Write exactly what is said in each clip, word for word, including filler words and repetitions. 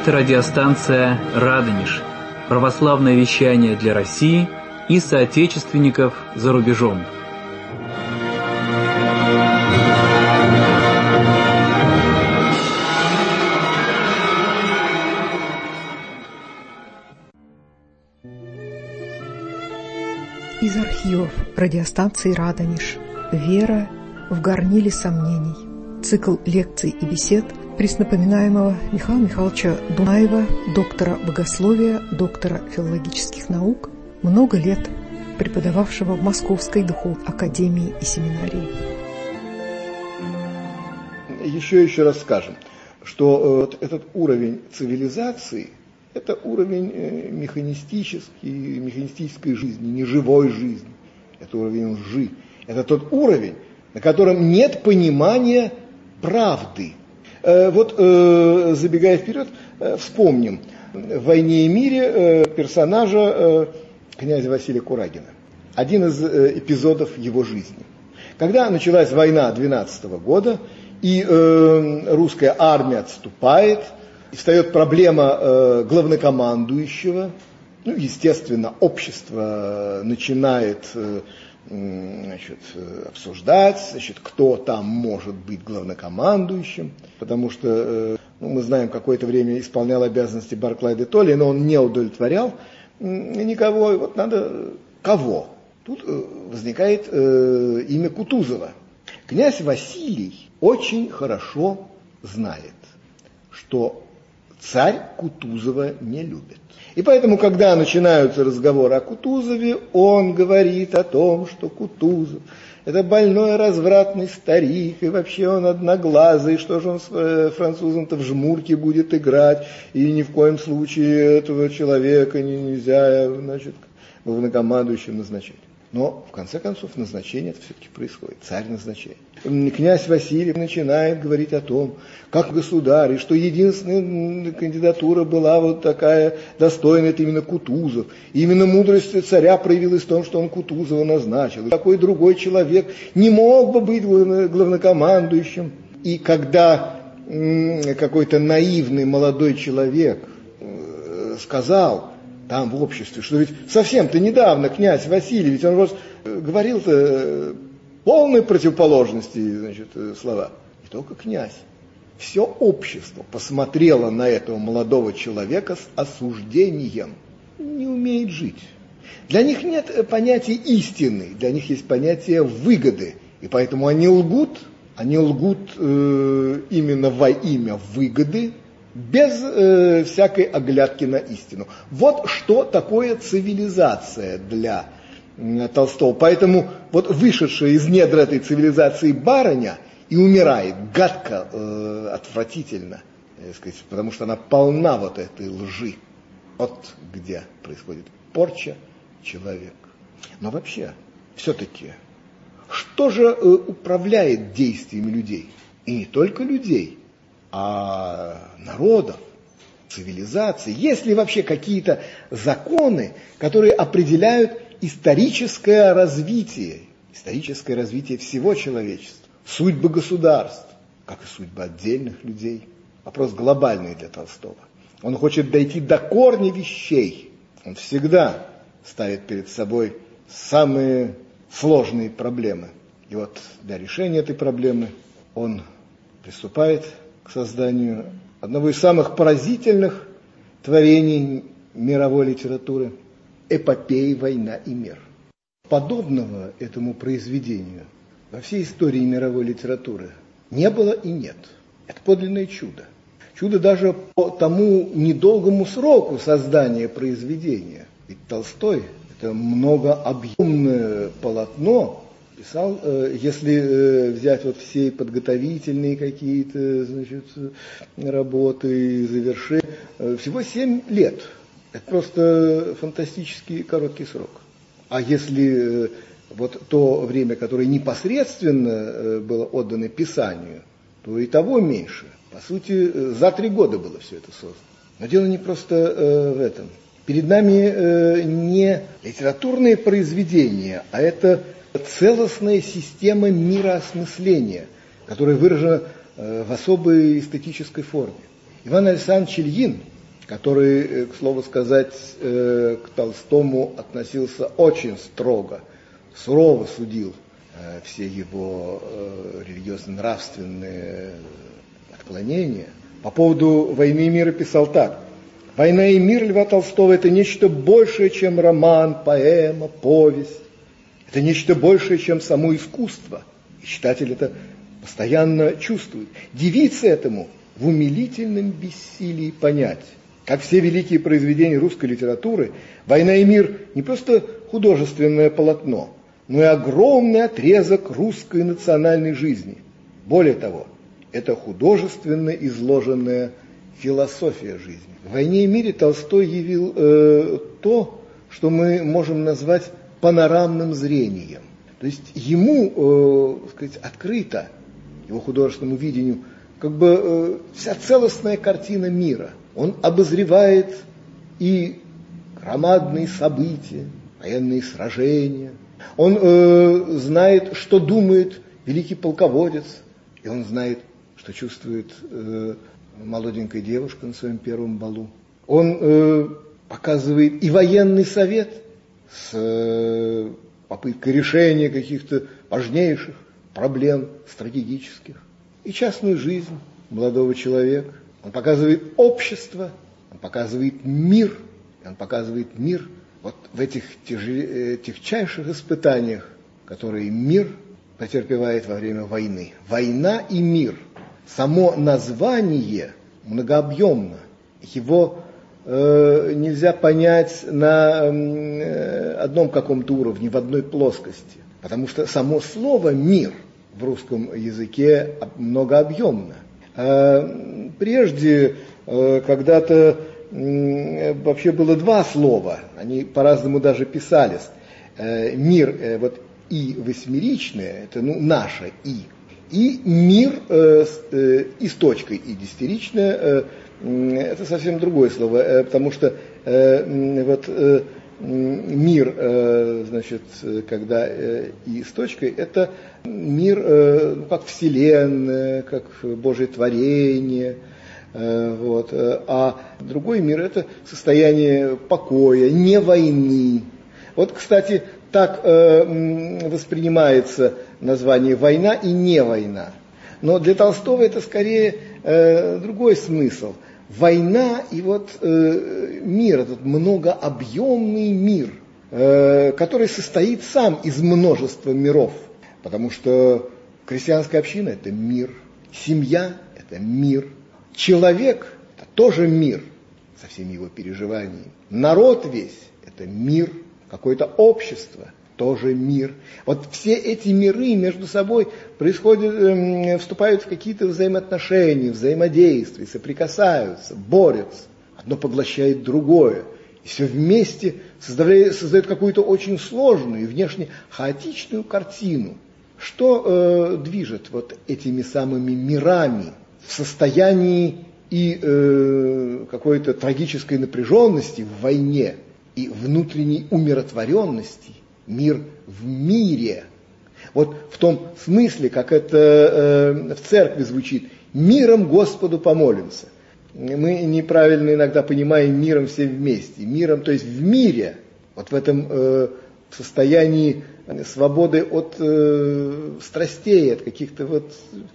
Это радиостанция «Радонеж», православное вещание для России и соотечественников за рубежом. Из архивов радиостанции «Радонеж». Вера в горниле сомнений. Цикл лекций и бесед преснопоминаемого Михаила Михайловича Дунаева, доктора богословия, доктора филологических наук, много лет преподававшего в Московской духовной академии и семинарии. Еще еще раз скажем, что э, этот уровень цивилизации – это уровень э, механистический, механистической жизни, не живой жизни. Это уровень лжи. Это тот уровень, на котором нет понимания правды. Э, вот, э, забегая вперед, э, вспомним в «Войне и мире» э, персонажа э, князя Василия Курагина. Один из э, эпизодов его жизни. Когда началась война двенадцатого года, и э, русская армия отступает, и встает проблема э, главнокомандующего, ну, естественно, общество начинает э, значит, обсуждать, значит, кто там может быть главнокомандующим, потому что э, ну, мы знаем, какое-то время исполнял обязанности Барклай де Толли, но он не удовлетворял никого, и вот надо кого? Тут э, возникает э, имя Кутузова. Князь Василий очень хорошо знает, что царь Кутузова не любит. И поэтому, когда начинаются разговоры о Кутузове, он говорит о том, что Кутузов – это больной развратный старик, и вообще он одноглазый, что же он с французом-то в жмурке будет играть, и ни в коем случае этого человека нельзя, значит, главнокомандующим назначать. Но, в конце концов, назначение это все-таки происходит, царь назначает. Князь Василий начинает говорить о том, как государь, и что единственная кандидатура была вот такая достойная, это именно Кутузов. И именно мудрость царя проявилась в том, что он Кутузова назначил. Такой другой человек не мог бы быть главнокомандующим. И когда какой-то наивный молодой человек сказал там в обществе, что ведь совсем-то недавно князь Василий, ведь он вот говорил-то полной противоположности, значит, слова. Не только князь. Все общество посмотрело на этого молодого человека с осуждением. Не умеет жить. Для них нет понятия истины, для них есть понятие выгоды. И поэтому они лгут, они лгут э, именно во имя выгоды, без э, всякой оглядки на истину. Вот что такое цивилизация для э, Толстого. Поэтому вот вышедшая из недр этой цивилизации барыня и умирает гадко, э, отвратительно, э, сказать, потому что она полна вот этой лжи. Вот где происходит порча человека. Но вообще, все-таки, что же э, управляет действиями людей? И не только людей, а народов, цивилизаций. Есть ли вообще какие-то законы, которые определяют историческое развитие, историческое развитие всего человечества, судьбы государств, как и судьбы отдельных людей? Вопрос глобальный для Толстого. Он хочет дойти до корня вещей. Он всегда ставит перед собой самые сложные проблемы. И вот для решения этой проблемы он приступает к созданию одного из самых поразительных творений мировой литературы – эпопеи «Война и мир». Подобного этому произведению во всей истории мировой литературы не было и нет. Это подлинное чудо. Чудо даже по тому недолгому сроку создания произведения. Ведь Толстой – это многообъемное полотно, писал, если взять вот все подготовительные какие-то, значит, работы и завершения, всего семь лет. Это просто фантастически короткий срок. А если вот то время, которое непосредственно было отдано писанию, то и того меньше. По сути, за три года было все это создано. Но дело не просто в этом. Перед нами не литературные произведения, а это целостная система мироосмысления, которая выражена в особой эстетической форме. Иван Александрович Ильин который, к слову сказать, к Толстому относился очень строго, сурово судил все его религиозно-нравственные отклонения. По поводу «Войны и мира» писал так: «Война и мир» Льва Толстого – это нечто большее, чем роман, поэма, повесть. Это нечто большее, чем само искусство. И читатель это постоянно чувствует. Дивиться этому в умилительном бессилии понять. Как все великие произведения русской литературы, «Война и мир» не просто художественное полотно, но и огромный отрезок русской национальной жизни. Более того, это художественно изложенная философия жизни. В «Войне и мире» Толстой явил э, то, что мы можем назвать панорамным зрением. То есть ему, э, так сказать, открыто, его художественному видению, как бы э, вся целостная картина мира. Он обозревает и громадные события, военные сражения. Он э, знает, что думает великий полководец, и он знает, что чувствует э, молоденькая девушка на своем первом балу. Он э, показывает и военный совет с э, попыткой решения каких-то важнейших проблем стратегических, и частную жизнь молодого человека. Он показывает общество, он показывает мир, он показывает мир вот в этих тяжеле, тягчайших испытаниях, которые мир претерпевает во время войны. Война и мир. Само название многообъемно. Его э, нельзя понять на э, одном каком-то уровне, в одной плоскости. Потому что само слово «мир» в русском языке многообъемно. Э, прежде, э, когда-то э, вообще было два слова, они по-разному даже писались. Э, мир, э, вот «и» восьмеричное, это ну, наше «и». И мир э, э, и с точкой и десятиричное, э, э, это совсем другое слово, э, потому что э, вот, э, мир, э, значит, когда э, и с точкой, это мир э, как вселенная, как Божье творение, э, вот, э, а другой мир это состояние покоя, не войны. Вот, кстати, так э, воспринимается название «война» и «не война». Но для Толстого это скорее э, другой смысл. Война и вот э, мир, этот многообъемный мир, э, который состоит сам из множества миров. Потому что крестьянская община – это мир, семья – это мир, человек – это тоже мир со всеми его переживаниями. Народ весь – это мир. Какое-то общество, тоже мир. Вот все эти миры между собой происходят, э, вступают в какие-то взаимоотношения, взаимодействия, соприкасаются, борются. Одно поглощает другое. И все вместе создает, создает какую-то очень сложную и внешне хаотичную картину. Что э, движет вот этими самыми мирами в состоянии и э, какой-то трагической напряженности в войне, и внутренней умиротворенности, мир в мире. Вот в том смысле, как это э, в церкви звучит, миром Господу помолимся. Мы неправильно иногда понимаем миром все вместе. Миром, то есть в мире, вот в этом э, состоянии свободы от э, страстей, от каких-то вот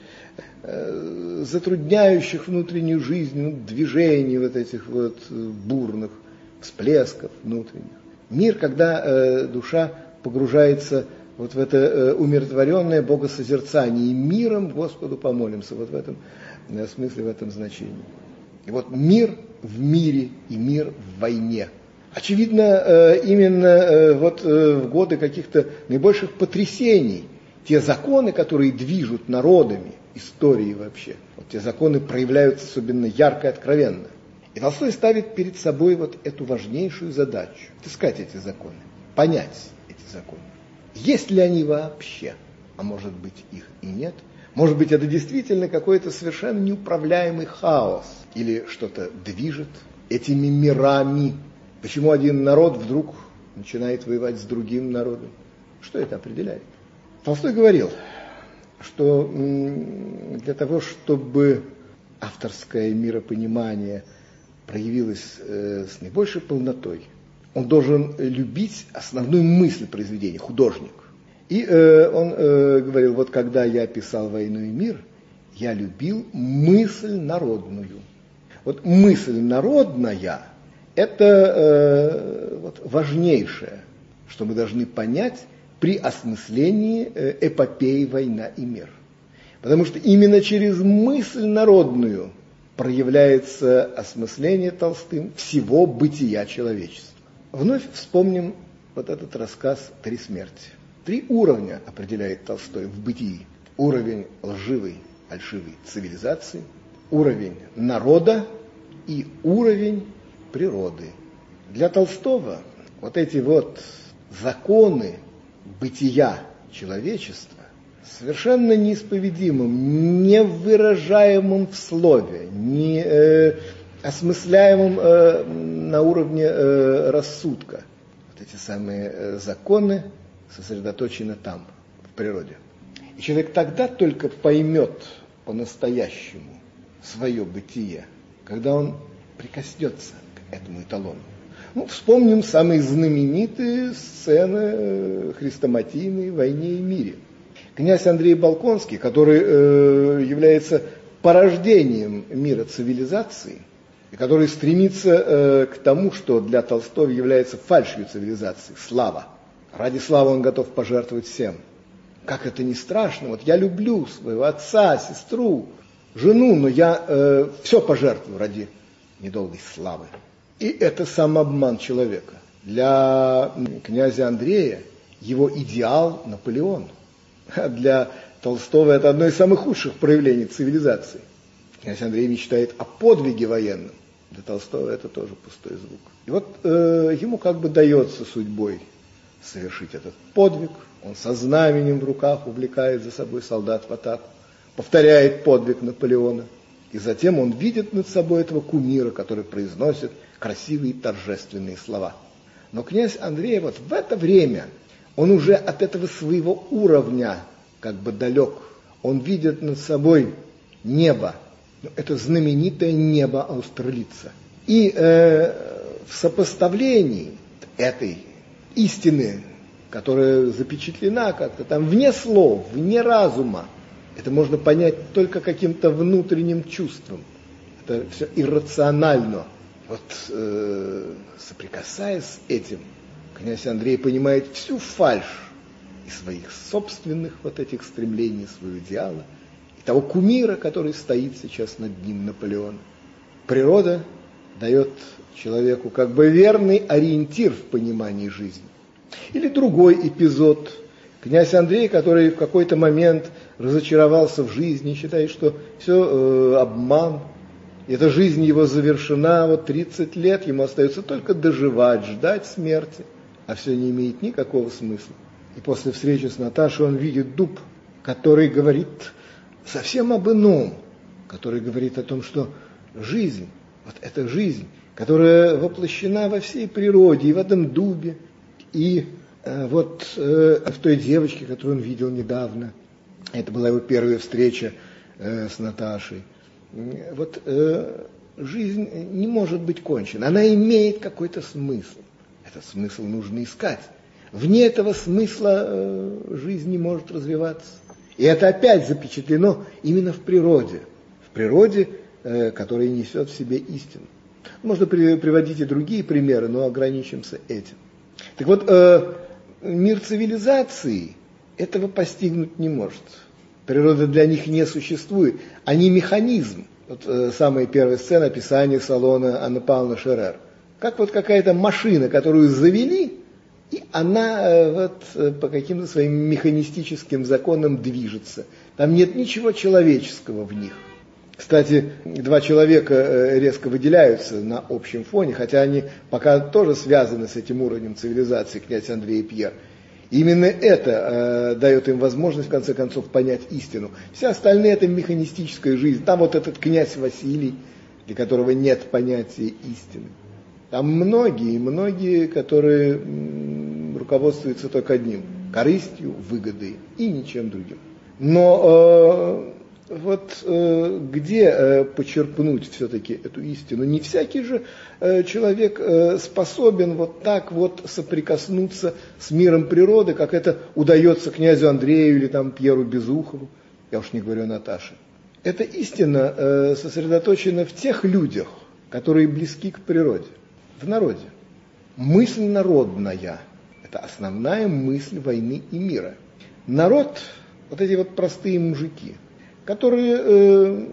э, затрудняющих внутреннюю жизнь, ну, движений вот этих вот бурных, всплесков внутренних. Мир, когда э, душа погружается вот в это э, умиротворенное богосозерцание. И миром Господу помолимся. Вот в этом э, смысле, в этом значении. И вот мир в мире и мир в войне. Очевидно, э, именно э, вот э, в годы каких-то наибольших потрясений те законы, которые движут народами, историей вообще, вот те законы проявляются особенно ярко и откровенно. И Толстой ставит перед собой вот эту важнейшую задачу – отыскать эти законы, понять эти законы. Есть ли они вообще? А может быть, их и нет. Может быть, это действительно какой-то совершенно неуправляемый хаос. Или что-то движет этими мирами. Почему один народ вдруг начинает воевать с другим народом? Что это определяет? Толстой говорил, что для того, чтобы авторское миропонимание проявилась э, с наибольшей полнотой. Он должен любить основную мысль произведения, художник. И э, он э, говорил, вот когда я писал «Войну и мир», я любил мысль народную. Вот мысль народная – это э, вот, важнейшее, что мы должны понять при осмыслении э, эпопеи «Война и мир». Потому что именно через мысль народную проявляется осмысление Толстым всего бытия человечества. Вновь вспомним вот этот рассказ «Три смерти». Три уровня определяет Толстой в бытии. Уровень лживой, фальшивой цивилизации, уровень народа и уровень природы. Для Толстого вот эти вот законы бытия человечества совершенно неисповедимым, невыражаемым в слове, не э, осмысляемым э, на уровне э, рассудка. Вот эти самые э, законы сосредоточены там, в природе. И человек тогда только поймет по-настоящему свое бытие, когда он прикоснется к этому эталону. Ну, вспомним самые знаменитые сцены хрестоматийной в «Войне и мире». Князь Андрей Болконский, который э, является порождением мира цивилизации, и который стремится э, к тому, что для Толстого является фальшью цивилизации, слава. Ради славы он готов пожертвовать всем. Как это ни страшно, вот я люблю своего отца, сестру, жену, но я э, все пожертвую ради недолгой славы. И это самообман человека. Для князя Андрея его идеал Наполеон. А для Толстого это одно из самых худших проявлений цивилизации. Князь Андрей мечтает о подвиге военном. Для Толстого это тоже пустой звук. И вот э, ему как бы дается судьбой совершить этот подвиг. Он со знаменем в руках увлекает за собой солдат в атаку, повторяет подвиг Наполеона. И затем он видит над собой этого кумира, который произносит красивые торжественные слова. Но князь Андрей вот в это время, он уже от этого своего уровня как бы далек. Он видит над собой небо. Это знаменитое небо Аустерлица. И э, в сопоставлении этой истины, которая запечатлена как-то там вне слов, вне разума, это можно понять только каким-то внутренним чувством. Это все иррационально. Вот э, соприкасаясь с этим, князь Андрей понимает всю фальшь и своих собственных вот этих стремлений, своего идеала, и того кумира, который стоит сейчас над ним, Наполеон. Природа дает человеку как бы верный ориентир в понимании жизни. Или другой эпизод. Князь Андрей, который в какой-то момент разочаровался в жизни, считает, что все э, обман, эта жизнь его завершена, вот тридцать лет, ему остается только доживать, ждать смерти, а все не имеет никакого смысла. И после встречи с Наташей он видит дуб, который говорит совсем об ином, который говорит о том, что жизнь, вот эта жизнь, которая воплощена во всей природе, и в этом дубе, и э, вот э, в той девочке, которую он видел недавно, это была его первая встреча э, с Наташей. Вот э, жизнь не может быть кончена, она имеет какой-то смысл. Этот смысл нужно искать. Вне этого смысла э, жизнь не может развиваться. И это опять запечатлено именно в природе. В природе, э, которая несет в себе истину. Можно при, приводить и другие примеры, но ограничимся этим. Так вот, э, мир цивилизации этого постигнуть не может. Природа для них не существует. Они механизм. Вот э, самая первая сцена описания салона Анны Павловны Шерер. Как вот какая-то машина, которую завели, и она э, вот, э, по каким-то своим механистическим законам движется. Там нет ничего человеческого в них. Кстати, два человека э, резко выделяются на общем фоне, хотя они пока тоже связаны с этим уровнем цивилизации, князь Андрей и Пьер. Именно это э, дает им возможность, в конце концов, понять истину. Все остальные – это механистическая жизнь. Там вот этот князь Василий, для которого нет понятия истины. Там многие, многие, которые м, руководствуются только одним – корыстью, выгодой и ничем другим. Но вот э, где э, почерпнуть все-таки эту истину? Не всякий же э, человек э, способен вот так вот соприкоснуться с миром природы, как это удается князю Андрею или там Пьеру Безухову, я уж не говорю о Наташе. Эта истина э, сосредоточена в тех людях, которые близки к природе, в народе. Мысль народная – это основная мысль войны и мира. Народ, вот эти вот простые мужики, которые э,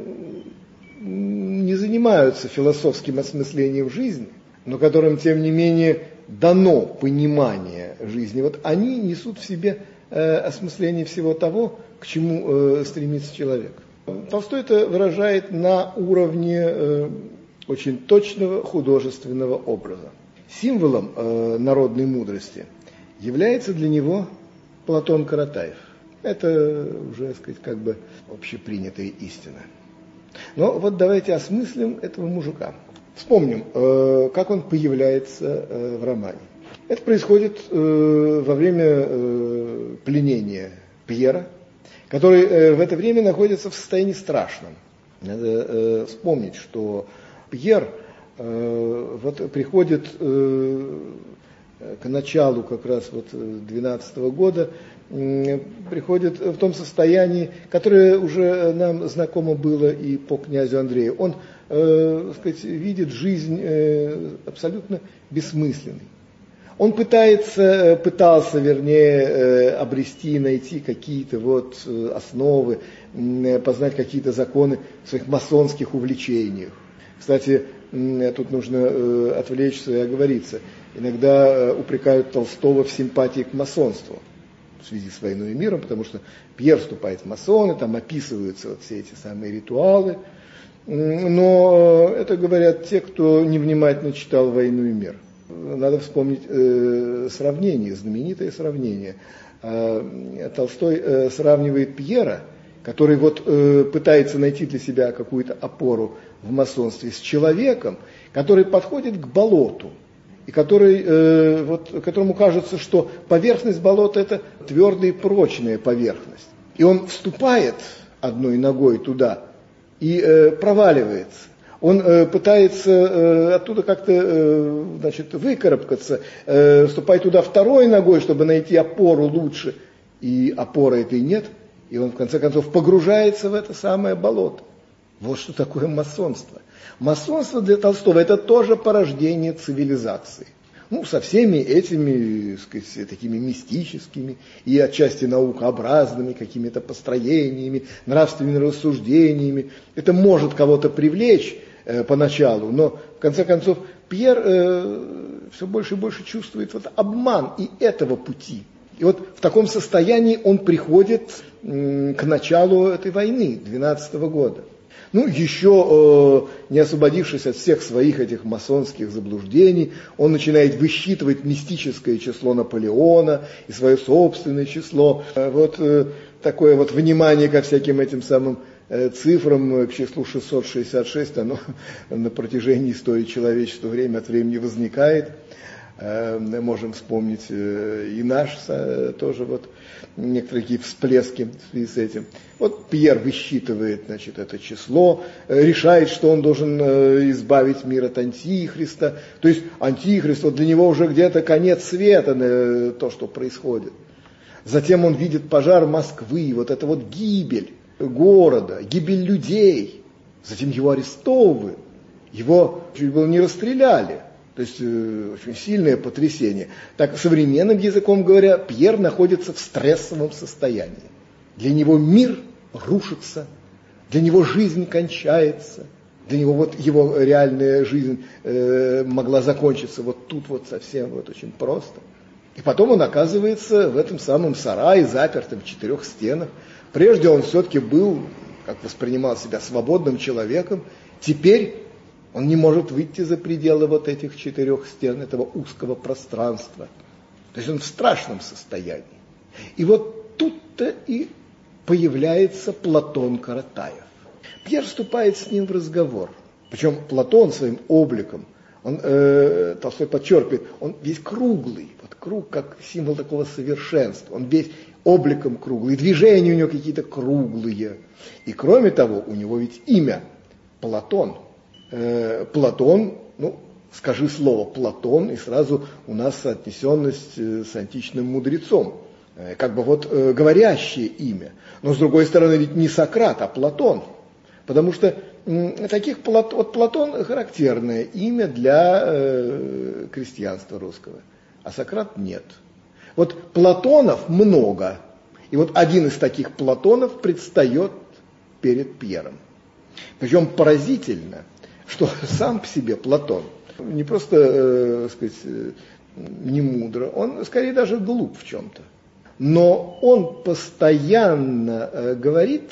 не занимаются философским осмыслением жизни, но которым, тем не менее, дано понимание жизни, вот они несут в себе э, осмысление всего того, к чему э, стремится человек. Толстой это выражает на уровне э, очень точного художественного образа. Символом э, народной мудрости является для него Платон Каратаев. Это уже, так сказать, как бы общепринятая истина. Но вот давайте осмыслим этого мужика. Вспомним, э, как он появляется э, в романе. Это происходит э, во время э, пленения Пьера, который э, в это время находится в состоянии страшном. Надо э, вспомнить, что Пьер э, вот приходит э, к началу как раз вот двенадцатого года, приходит в том состоянии, которое уже нам знакомо было и по князю Андрею. Он, э, так сказать, видит жизнь э, абсолютно бессмысленной. Он пытается, пытался, вернее, э, обрести, найти какие-то вот основы, э, познать какие-то законы в своих масонских увлечениях. Кстати, э, тут нужно э, отвлечься и оговориться. Иногда э, упрекают Толстого в симпатии к масонству в связи с войной и миром, потому что Пьер вступает в масоны, там описываются вот все эти самые ритуалы. Но это говорят те, кто невнимательно читал «Войну и мир». Надо вспомнить э, сравнение, знаменитое сравнение. Э, Толстой э, сравнивает Пьера, который вот э, пытается найти для себя какую-то опору в масонстве, с человеком, который подходит к болоту, и который, э, вот, которому кажется, что поверхность болота – это твердая и прочная поверхность. И он вступает одной ногой туда и э, проваливается. Он э, пытается э, оттуда как-то э, значит, выкарабкаться, э, вступает туда второй ногой, чтобы найти опору лучше. И опоры этой нет, и он в конце концов погружается в это самое болото. Вот что такое масонство. Масонство для Толстого – это тоже порождение цивилизации. Ну, со всеми этими, так сказать, такими мистическими и отчасти наукообразными какими-то построениями, нравственными рассуждениями. Это может кого-то привлечь э, поначалу, но в конце концов Пьер э, все больше и больше чувствует вот обман и этого пути. И вот в таком состоянии он приходит э, к началу этой войны двенадцатого года. Ну, еще э, не освободившись от всех своих этих масонских заблуждений, он начинает высчитывать мистическое число Наполеона и свое собственное число. Э, вот э, такое вот внимание ко всяким этим самым э, цифрам, к числу шестьсот шестьдесят шесть, оно на протяжении истории человечества время от времени возникает. Э, можем вспомнить э, и наш э, тоже вот некоторые такие всплески в связи с этим. Вот Пьер высчитывает, значит, это число, решает, что он должен избавить мир от Антихриста. То есть Антихрист, вот для него уже где-то конец света, то, что происходит. Затем он видит пожар Москвы, вот это вот гибель города, гибель людей. Затем его арестовывают, его чуть было не расстреляли. То есть э, очень сильное потрясение. Так, современным языком говоря, Пьер находится в стрессовом состоянии. Для него мир рушится, для него жизнь кончается, для него вот его реальная жизнь э, могла закончиться вот тут вот совсем вот очень просто. И потом он оказывается в этом самом сарае, запертым в четырех стенах. Прежде он все-таки был, как воспринимал себя, свободным человеком. Теперь он не может выйти за пределы вот этих четырех стен, этого узкого пространства. То есть он в страшном состоянии. И вот тут-то и появляется Платон Каратаев. Пьер вступает с ним в разговор. Причем Платон своим обликом Он, э, Толстой подчеркивает, он весь круглый, вот круг как символ такого совершенства, он весь обликом круглый, движения у него какие-то круглые. И кроме того, у него ведь имя Платон. Э, Платон, ну, скажи слово Платон, и сразу у нас соотнесенность с античным мудрецом. Э, как бы вот э, говорящее имя. Но с другой стороны, ведь не Сократ, а Платон. Потому что э, таких вот Платон характерное имя для э, крестьянства русского, а Сократ нет. Вот Платонов много, и вот один из таких Платонов предстает перед Пьером. Причем поразительно, что сам по себе Платон не просто, э, сказать, э, не мудро, он скорее даже глуп в чем-то. Но он постоянно э, говорит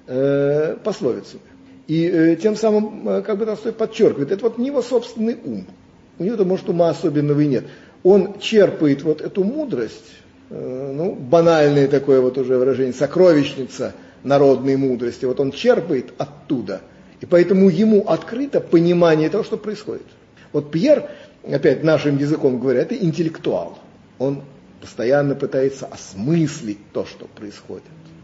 э, пословицами. И э, тем самым, э, как бы Толстой подчеркивает, это вот не его собственный ум. У него-то, может, ума особенного и нет. Он черпает вот эту мудрость, э, ну, банальное такое вот уже выражение, сокровищница народной мудрости, вот он черпает оттуда. И поэтому ему открыто понимание того, что происходит. Вот Пьер, опять нашим языком говоря, это интеллектуал. Он постоянно пытается осмыслить то, что происходит.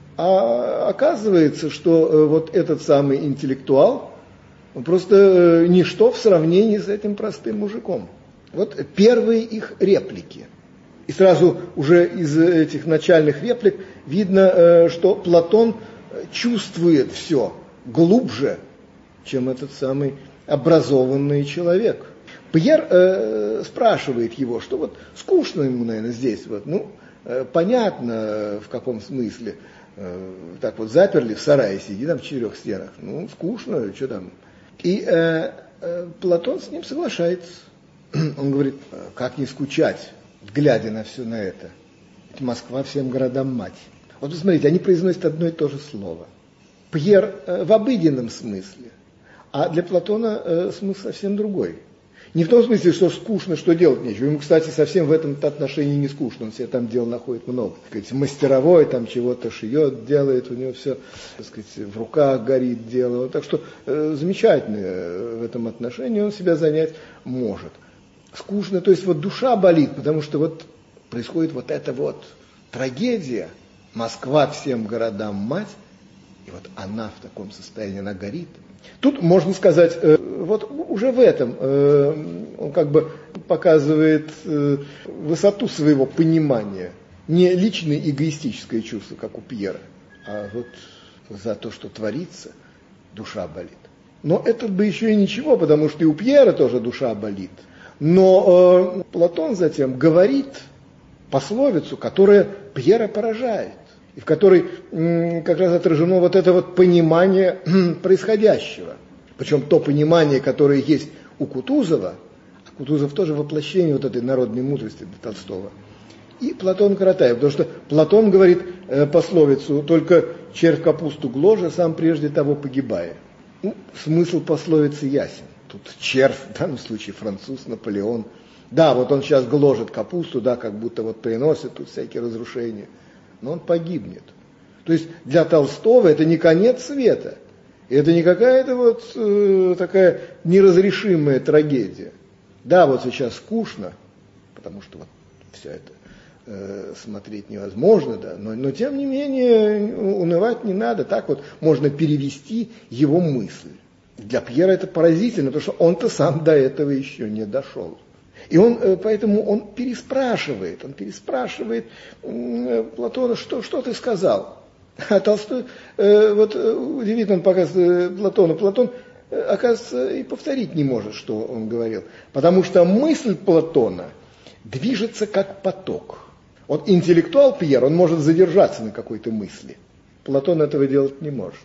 А оказывается, что э, вот этот самый интеллектуал, он просто э, ничто в сравнении с этим простым мужиком. Вот первые их реплики. И сразу уже из этих начальных реплик видно, э, что Платон чувствует все глубже, чем этот самый образованный человек. Пьер э, спрашивает его, что вот скучно ему, наверное, здесь. Вот, ну, э, понятно, в каком смысле. Э, так вот заперли в сарае, сиди там в четырех стенах. Ну, скучно, что там. И э, э, Платон с ним соглашается. Он говорит, как не скучать, глядя на все на это. Ведь Москва всем городам мать. Вот посмотрите, они произносят одно и то же слово. Пьер э, в обыденном смысле, а для Платона э, смысл совсем другой. Не в том смысле, что скучно, что делать нечего. Ему, кстати, совсем в этом отношении не скучно. Он себе там дел находит много. Так сказать, мастеровой там чего-то шьет, делает, у него все, так сказать, в руках горит дело. Так что э, замечательно в этом отношении он себя занять может. Скучно, то есть вот душа болит, потому что вот происходит вот эта вот трагедия. Москва всем городам мать, и вот она в таком состоянии, она горит. Тут можно сказать, э, вот уже в этом э, он как бы показывает э, высоту своего понимания. Не личное эгоистическое чувство, как у Пьера, а вот за то, что творится, душа болит. Но это бы еще и ничего, потому что и у Пьера тоже душа болит. Но э, Платон затем говорит пословицу, которая Пьера поражает, и в которой м, как раз отражено вот это вот понимание м, происходящего. Причем то понимание, которое есть у Кутузова, а Кутузов тоже воплощение вот этой народной мудрости для Толстого, и Платон Каратаев. Потому что Платон говорит э, пословицу «только червь капусту гложа, сам прежде того погибая». Ну, смысл пословицы ясен. Тут червь, в данном случае француз, Наполеон. Да, вот он сейчас гложет капусту, да, как будто вот приносит тут всякие разрушения. Но он погибнет. То есть для Толстого это не конец света. Это не какая-то вот э, такая неразрешимая трагедия. Да, вот сейчас скучно, потому что вот все это э, смотреть невозможно, да, но, но тем не менее унывать не надо. Так вот можно перевести его мысль. Для Пьера это поразительно, потому что он-то сам до этого еще не дошел. И он, поэтому он переспрашивает, он переспрашивает Платона, что, что ты сказал? А Толстой, вот удивительно он показывает Платону, Платон, оказывается, и повторить не может, что он говорил. Потому что мысль Платона движется как поток. Вот интеллектуал Пьер, он может задержаться на какой-то мысли. Платон этого делать не может.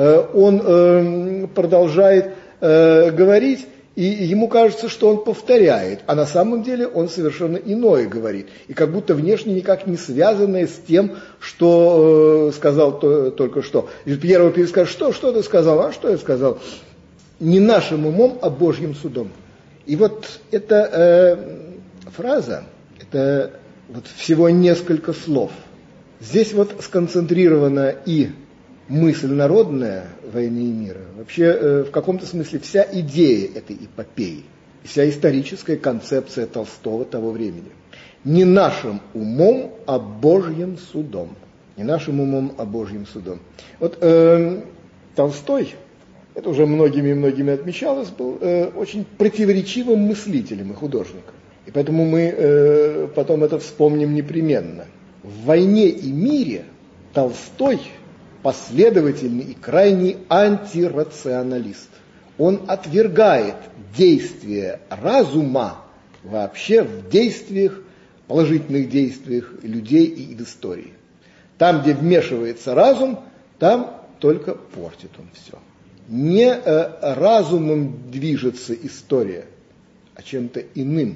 Он продолжает говорить, и ему кажется, что он повторяет, а на самом деле он совершенно иное говорит. И как будто внешне никак не связанное с тем, что э, сказал то, только что. И Пьер его перескажет, что, что ты сказал, а что я сказал? Не нашим умом, а Божьим судом. И вот эта э, фраза, это вот всего несколько слов. Здесь вот сконцентрирована и мысль народная «Войны и мира», вообще э, в каком-то смысле вся идея этой эпопеи. вся историческая концепция Толстого того времени. Не нашим умом, а Божьим судом. Не нашим умом, а Божьим судом. Вот э, Толстой, это уже многими-многими отмечалось, был э, очень противоречивым мыслителем и художником. И поэтому мы э, потом это вспомним непременно. В «Войне и мире» Толстой последовательный и крайний антирационалист. Он отвергает действия разума вообще в действиях, положительных действиях людей и в истории. Там, где вмешивается разум, там только портит он все. Не э, разумом движется история, а чем-то иным.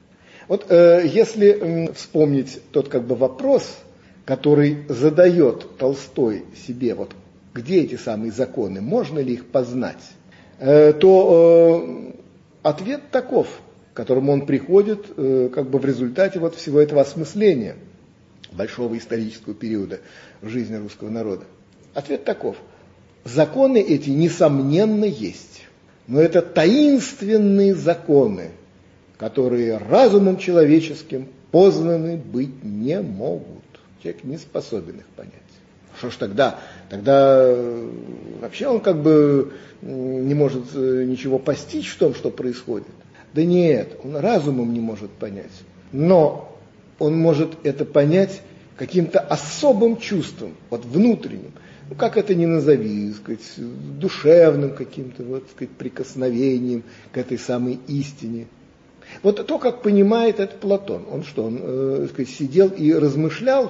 Вот э, если э, вспомнить тот как бы вопрос, который задает Толстой себе, вот где эти самые законы, можно ли их познать, э, то э, ответ таков, к которому он приходит э, как бы в результате вот всего этого осмысления большого исторического периода в жизни русского народа. Ответ таков. Законы эти, несомненно, есть, но это таинственные законы, которые разумом человеческим познаны быть не могут. Человек не способен их понять. Что ж тогда? Тогда вообще он как бы не может ничего постичь в том, что происходит. Да нет, он разумом не может понять. Но он может это понять каким-то особым чувством, вот внутренним. Ну, как это ни назови, сказать, душевным каким-то вот, сказать, прикосновением к этой самой истине. Вот то, как понимает это Платон. Он что, он э, сказать, сидел и размышлял?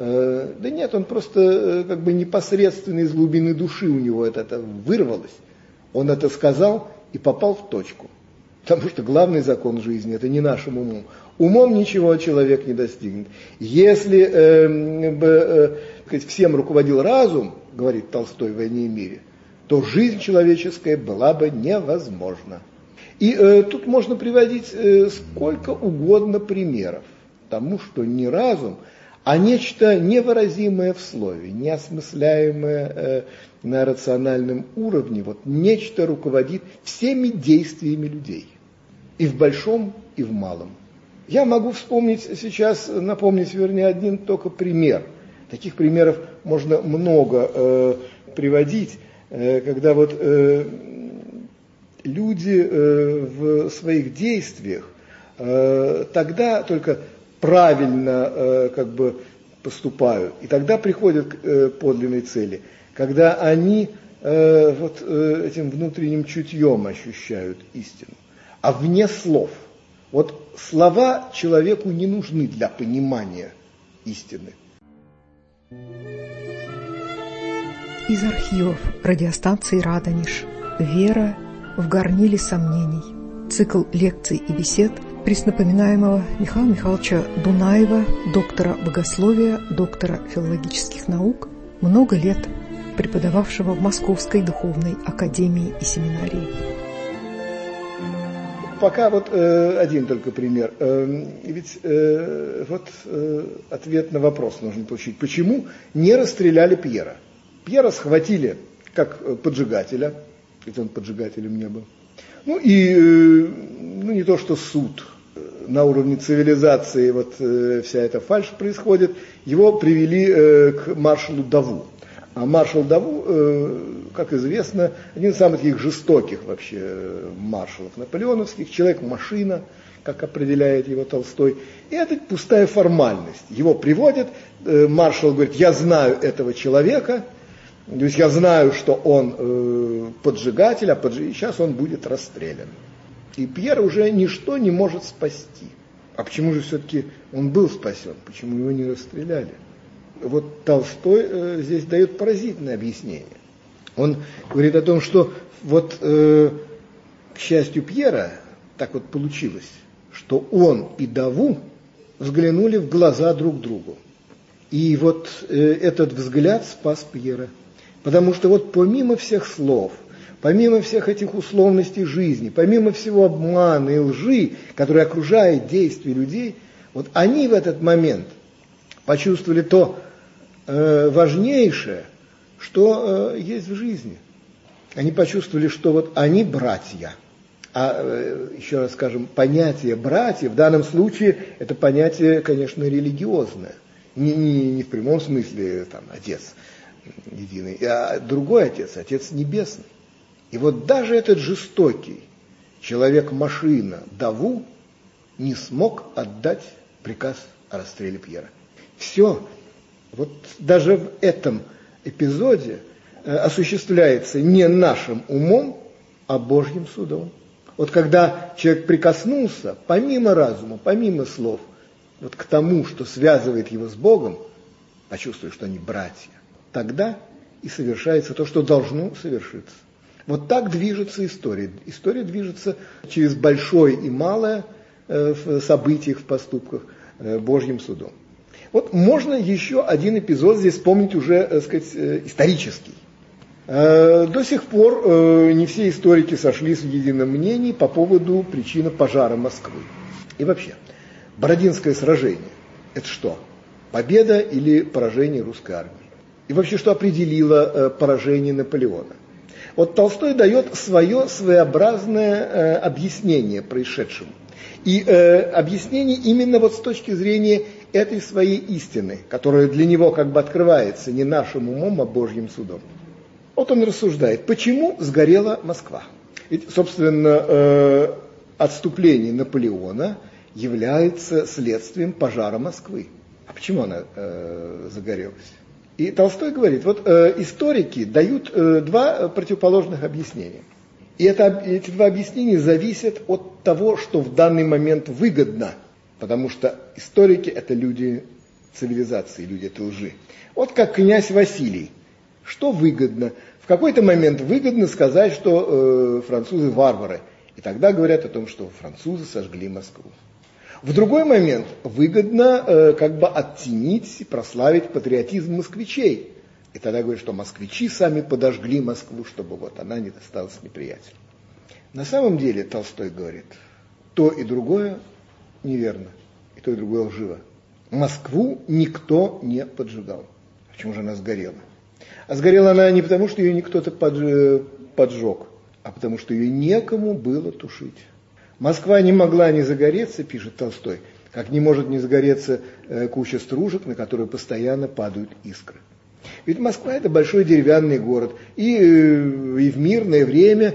Э, да нет, он просто э, как бы непосредственно из глубины души у него это, это вырвалось. Он это сказал и попал в точку. Потому что главный закон жизни – это не нашим умом. Умом ничего человек не достигнет. Если э, бы э, всем руководил разум, говорит Толстой в «Войне и мире», то жизнь человеческая была бы невозможна. И э, тут можно приводить э, сколько угодно примеров тому, что не разум, а нечто невыразимое в слове, неосмысляемое э, на рациональном уровне, вот нечто руководит всеми действиями людей. И в большом, и в малом. Я могу вспомнить сейчас, напомнить, вернее, один только пример. Таких примеров можно много э, приводить, э, когда вот э, люди э, в своих действиях э, тогда только правильно э, как бы поступают, и тогда приходят к э, подлинной цели, когда они э, вот э, этим внутренним чутьем ощущают истину. А вне слов. Вот слова человеку не нужны для понимания истины. Из архивов радиостанции «Радонеж». Вера в горниле сомнений. Цикл лекций и бесед преснопоминаемого Михаила Михайловича Дунаева, доктора богословия, доктора филологических наук, много лет преподававшего в Московской духовной академии и семинарии. Пока вот э, один только пример. Э, ведь э, вот э, ответ на вопрос нужно получить. Почему не расстреляли Пьера? Пьера схватили как поджигателя, ведь он поджигателем не был. Ну и э, ну, не то что суд. На уровне цивилизации вот э, вся эта фальшь происходит. Его привели э, к маршалу Даву. А маршал Даву, э, как известно, один из самых таких жестоких вообще маршалов наполеоновских, человек-машина, как определяет его Толстой. И это пустая формальность. Его приводят, э, маршал говорит, я знаю этого человека, то есть я знаю, что он э, поджигатель, а поджиг... сейчас он будет расстрелян. И Пьера уже ничто не может спасти. А почему же все-таки он был спасен? Почему его не расстреляли? Вот Толстой э, здесь дает поразительное объяснение. Он говорит о том, что вот, э, к счастью Пьера, так вот получилось, что он и Даву взглянули в глаза друг другу. И вот э, этот взгляд спас Пьера. Потому что вот помимо всех слов, помимо всех этих условностей жизни, помимо всего обмана и лжи, которые окружают действия людей, вот они в этот момент почувствовали то э, важнейшее, что э, есть в жизни. Они почувствовали, что вот они братья, А еще раз скажем, понятие братья в данном случае это понятие, конечно, религиозное. Не, не, не в прямом смысле там, отец единый, а другой отец, отец небесный. И вот даже этот жестокий человек-машина Даву не смог отдать приказ о расстреле Пьера. Все, вот даже в этом эпизоде осуществляется не нашим умом, а Божьим судом. Вот когда человек прикоснулся, помимо разума, помимо слов, вот к тому, что связывает его с Богом, почувствует, что они братья, тогда и совершается то, что должно совершиться. Вот так движется история. История движется через большое и малое в событиях, в поступках Божьим судом. Вот можно еще один эпизод здесь вспомнить уже, так сказать, исторический. До сих пор не все историки сошлись в едином мнении по поводу причины пожара Москвы. И вообще, Бородинское сражение – это что? Победа или поражение русской армии? И вообще, что определило поражение Наполеона? Вот Толстой дает свое своеобразное объяснение происшедшему. И объяснение именно вот с точки зрения этой своей истины, которая для него как бы открывается не нашим умом, а Божьим судом. Вот он рассуждает, почему сгорела Москва. Ведь, собственно, э, отступление Наполеона является следствием пожара Москвы. А почему она э, загорелась? И Толстой говорит, вот э, историки дают э, два противоположных объяснения. И это, эти два объяснения зависят от того, что в данный момент выгодно. Потому что историки – это люди цивилизации, люди этой лжи. Вот как князь Василий. Что выгодно? В какой-то момент выгодно сказать, что э, французы варвары. И тогда говорят о том, что французы сожгли Москву. В другой момент выгодно э, как бы оттенить и прославить патриотизм москвичей. И тогда говорят, что москвичи сами подожгли Москву, чтобы вот она не досталась неприятелю. На самом деле, Толстой говорит, то и другое неверно, и то и другое лживо. Москву никто не поджигал. Почему же она сгорела? А сгорела она не потому, что ее кто-то поджег, а потому, что ее некому было тушить. Москва не могла не загореться, пишет Толстой, как не может не загореться куча стружек, на которые постоянно падают искры. Ведь Москва – это большой деревянный город, и, и в мирное время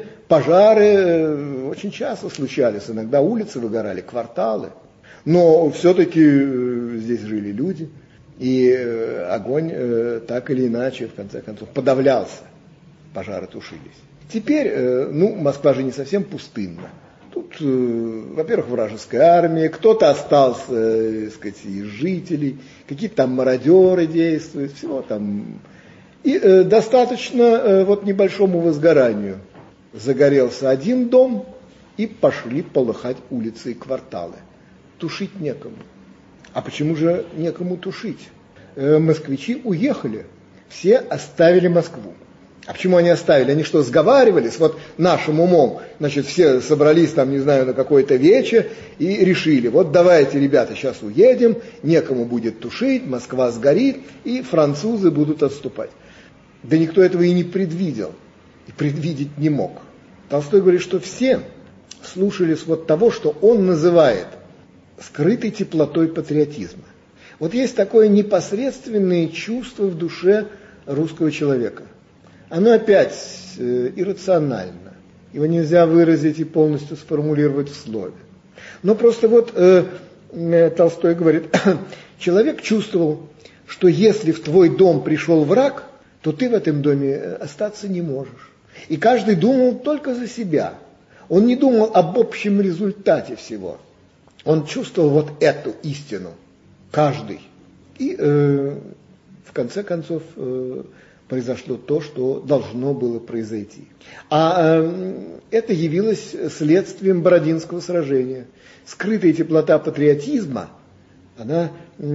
пожары очень часто случались, иногда улицы выгорали, кварталы, но все-таки здесь жили люди. И огонь э, так или иначе, в конце концов, подавлялся, пожары тушились. Теперь, э, ну, Москва же не совсем пустынна. Тут, э, во-первых, вражеская армия, кто-то остался, э, так сказать, из жителей, какие-то там мародеры действуют, всего там. И э, достаточно э, вот небольшому возгоранию. Загорелся один дом, и пошли полыхать улицы и кварталы. Тушить некому. А почему же некому тушить? Э, москвичи уехали, все оставили Москву. А почему они оставили? Они что, сговаривались? Вот нашим умом, значит, все собрались там, не знаю, на какой-то вечер и решили, вот давайте, ребята, сейчас уедем, некому будет тушить, Москва сгорит, и французы будут отступать. Да никто этого и не предвидел, и предвидеть не мог. Толстой говорит, что все слушались вот того, что он называет скрытой теплотой патриотизма. Вот есть такое непосредственное чувство в душе русского человека. Оно опять э, иррационально. Его нельзя выразить и полностью сформулировать в слове. Но просто вот э, э, Толстой говорит, человек чувствовал, что если в твой дом пришел враг, то ты в этом доме остаться не можешь. И каждый думал только за себя. Он не думал об общем результате всего. Он чувствовал вот эту истину, каждый. И э, в конце концов э, произошло то, что должно было произойти. А э, это явилось следствием Бородинского сражения. Скрытая теплота патриотизма, она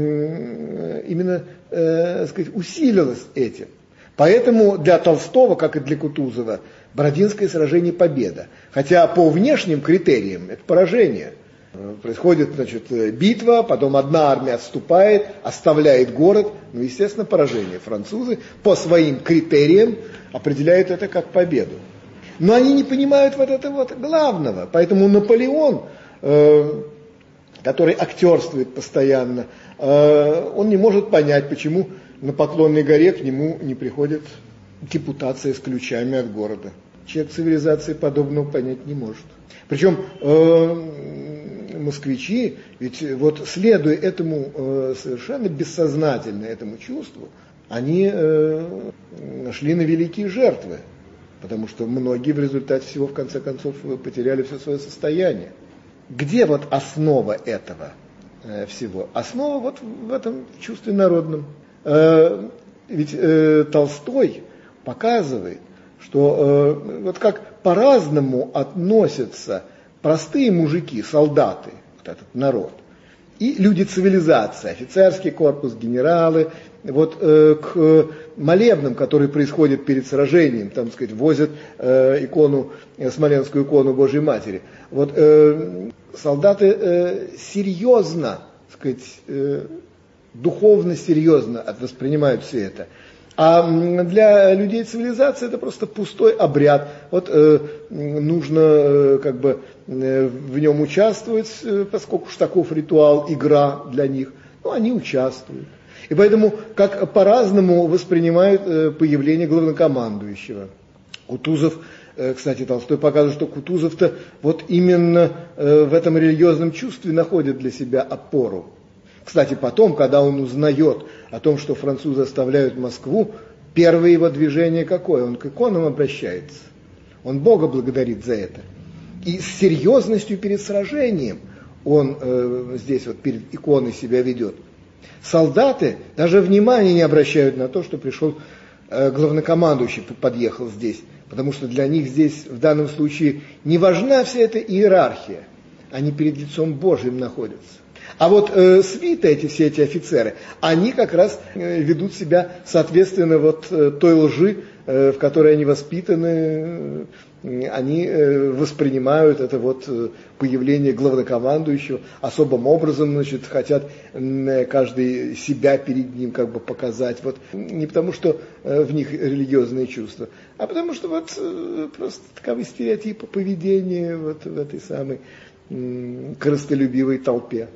э, именно э, сказать, усилилась этим. Поэтому для Толстого, как и для Кутузова, Бородинское сражение – победа. Хотя по внешним критериям это поражение. Происходит, значит, битва, потом одна армия отступает, оставляет город, ну, естественно, поражение. Французы по своим критериям определяют это как победу. Но они не понимают вот этого вот главного. Поэтому Наполеон, э, который актерствует постоянно, э, он не может понять, почему на Поклонной горе к нему не приходит депутация с ключами от города. Человек цивилизации подобного понять не может. Причем э, москвичи, ведь вот следуя этому э, совершенно бессознательно этому чувству, они э, шли на великие жертвы, потому что многие в результате всего в конце концов потеряли все свое состояние. Где вот основа этого э, всего? Основа вот в этом чувстве народном. Э, ведь э, Толстой показывает, что э, вот как по-разному относятся простые мужики, солдаты, вот этот народ, и люди цивилизации, офицерский корпус, генералы, вот э, к молебнам, которые происходят перед сражением, там, так сказать, возят э, икону, Смоленскую икону Божьей Матери. Вот э, солдаты э, серьезно, так сказать, э, духовно серьезно воспринимают все это. А для людей цивилизации это просто пустой обряд. Вот э, нужно э, как бы э, в нем участвовать, э, поскольку уж таков ритуал, игра для них. Ну, они участвуют. И поэтому как по-разному воспринимают э, появление главнокомандующего. Кутузов, э, кстати, Толстой показывает, что Кутузов-то вот именно э, в этом религиозном чувстве находит для себя опору. Кстати, потом, когда он узнает о том, что французы оставляют Москву, первое его движение какое? Он к иконам обращается. Он Бога благодарит за это. И с серьезностью перед сражением он э, здесь вот перед иконой себя ведет. Солдаты даже внимания не обращают на то, что пришел э, главнокомандующий, подъехал здесь. Потому что для них здесь в данном случае не важна вся эта иерархия. Они перед лицом Божьим находятся. А вот э, свита, эти, все эти офицеры, они как раз э, ведут себя соответственно вот э, той лжи, э, в которой они воспитаны, э, они э, воспринимают это вот э, появление главнокомандующего особым образом, значит, хотят э, каждый себя перед ним как бы показать, вот, не потому что э, в них религиозные чувства, а потому что вот э, просто таковы стереотипы поведения вот в этой самой э, корыстолюбивой толпе.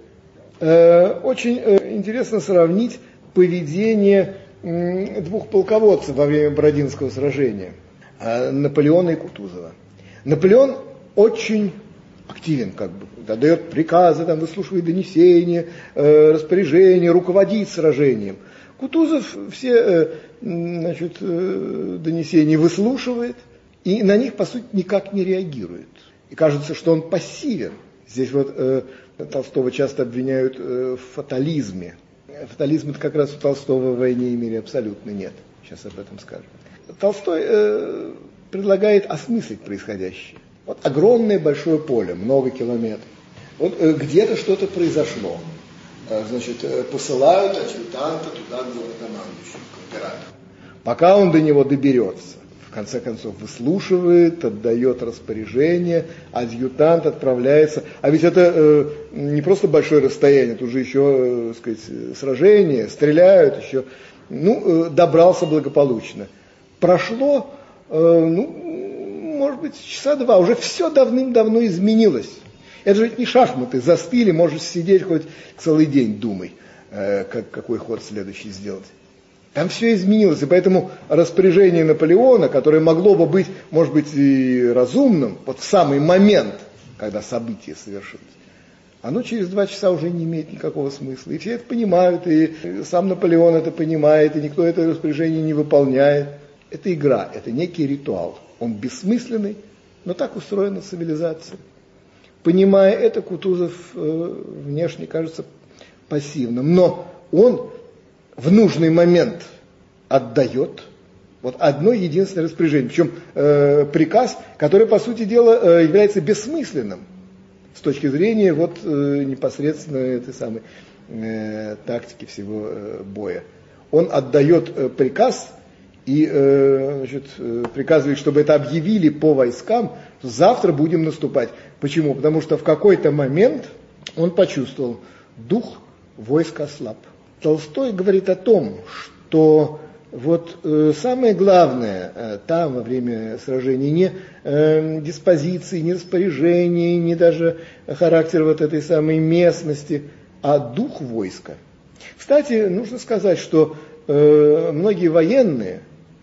Очень интересно сравнить поведение двух полководцев во время Бородинского сражения, Наполеона и Кутузова. Наполеон очень активен, как бы, дает приказы, там, выслушивает донесения, распоряжения, руководит сражением. Кутузов все, значит, донесения выслушивает и на них, по сути, никак не реагирует. И кажется, что он пассивен. Здесь вот э, Толстого часто обвиняют э, в фатализме. Фатализма как раз у Толстого в «Войне и мире» абсолютно нет. Сейчас об этом скажем. Толстой э, предлагает осмыслить происходящее. Вот огромное большое поле, много километров. Вот э, где-то что-то произошло. Э, значит, э, посылают адъютанта туда к главнокомандующему, к императору. Пока он до него доберется, в конце концов выслушивает, отдает распоряжение, адъютант отправляется. А ведь это э, не просто большое расстояние, тут же еще, э, сказать, сражение, стреляют еще. Ну, э, добрался благополучно. Прошло, э, ну, может быть, часа два, уже все давным-давно изменилось. Это же не шахматы, застыли, можешь сидеть хоть целый день, думай, э, как, какой ход следующий сделать. Там все изменилось, и поэтому распоряжение Наполеона, которое могло бы быть, может быть, и разумным, вот в самый момент, когда события совершились, оно через два часа уже не имеет никакого смысла. И все это понимают, и сам Наполеон это понимает, и никто это распоряжение не выполняет. Это игра, это некий ритуал. Он бессмысленный, но так устроена цивилизация. Понимая это, Кутузов э, внешне кажется пассивным, но он в нужный момент отдает вот одно единственное распоряжение, причем э, приказ, который, по сути дела, э, является бессмысленным с точки зрения вот, э, непосредственно этой самой э, тактики всего э, боя. Он отдает э, приказ и э, значит, э, приказывает, чтобы это объявили по войскам, что завтра будем наступать. Почему? Потому что в какой-то момент он почувствовал, дух войска ослаб. Толстой говорит о том, что Вот э, самое главное э, там во время сражений не э, диспозиции, не распоряжения, не даже характер вот этой самой местности, а дух войска. Кстати, нужно сказать, что э, многие военные